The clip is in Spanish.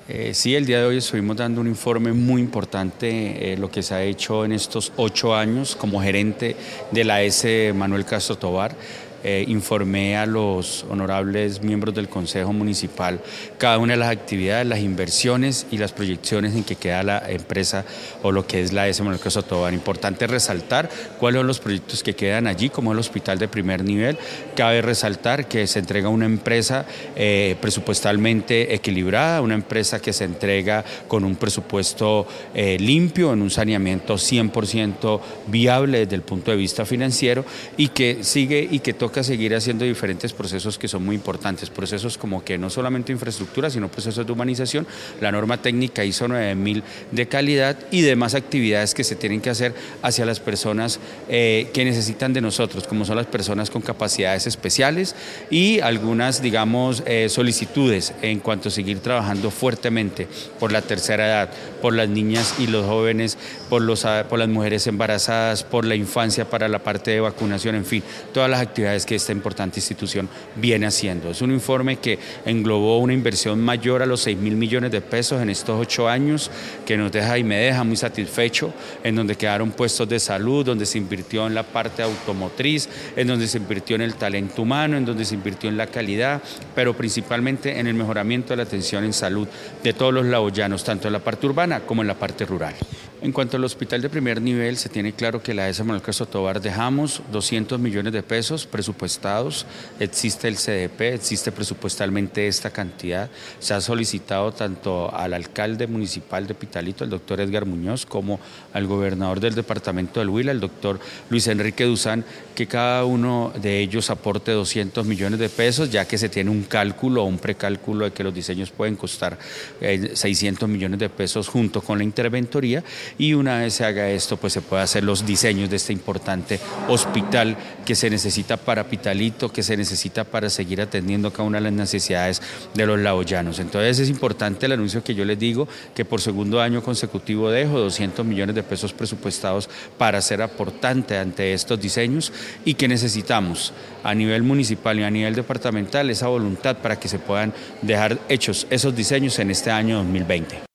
Sí, el día de hoy estuvimos dando un informe muy importante, lo que se ha hecho en estos 8 años como gerente de la S. Manuel Castro Tovar. Informé a los honorables miembros del Consejo Municipal cada una de las actividades, las inversiones y las proyecciones en que queda la empresa o lo que es la S. Manuel Castro Tovar. Importante resaltar cuáles son los proyectos que quedan allí, como el hospital de primer nivel. Cabe resaltar que se entrega una empresa presupuestalmente equilibrada, una empresa que se entrega con un presupuesto limpio, en un saneamiento 100% viable desde el punto de vista financiero y que sigue y que toca seguir haciendo diferentes procesos que son muy importantes, procesos como que no solamente infraestructura, sino procesos de humanización, la norma técnica ISO 9000 de calidad y demás actividades que se tienen que hacer hacia las personas que necesitan de nosotros, como son las personas con capacidades especiales y algunas, digamos, solicitudes en cuanto a seguir trabajando fuertemente por la tercera edad, por las niñas y los jóvenes, por las mujeres embarazadas, por la infancia, para la parte de vacunación, en fin, todas las actividades que esta importante institución viene haciendo. Es un informe que englobó una inversión mayor a los 6.000 millones de pesos en estos 8 años, que nos deja y me deja muy satisfecho, en donde quedaron puestos de salud, donde se invirtió en la parte automotriz, en donde se invirtió en el talento humano, en donde se invirtió en la calidad, pero principalmente en el mejoramiento de la atención en salud de todos los laboyanos, tanto en la parte urbana como en la parte rural. En cuanto al hospital de primer nivel, se tiene claro que la S. Manuel Castro Tovar dejamos 200 millones de pesos presupuestados, existe el CDP, existe presupuestalmente esta cantidad, se ha solicitado tanto al alcalde municipal de Pitalito, el doctor Edgar Muñoz, como al gobernador del departamento del Huila, el doctor Luis Enrique Duzán, que cada uno de ellos aporte 200 millones de pesos, ya que se tiene un cálculo o un precálculo de que los diseños pueden costar 600 millones de pesos junto con la interventoría, y una vez se haga esto, pues se puede hacer los diseños de este importante hospital que se necesita para Pitalito, que se necesita para seguir atendiendo cada una de las necesidades de los laboyanos. Entonces es importante el anuncio que yo les digo, que por segundo año consecutivo dejo 200 millones de pesos presupuestados para ser aportante ante estos diseños y que necesitamos a nivel municipal y a nivel departamental esa voluntad para que se puedan dejar hechos esos diseños en este año 2020.